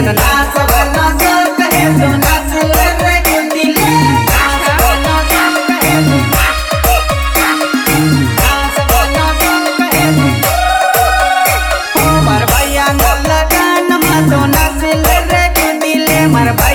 जन नाच बना सो कहे तो नाच ले रे के दिले नाच बना सो कहे तो नाच बना सो कहे तो मार भैया न लगन मा तो नाच ले रे के दिले मार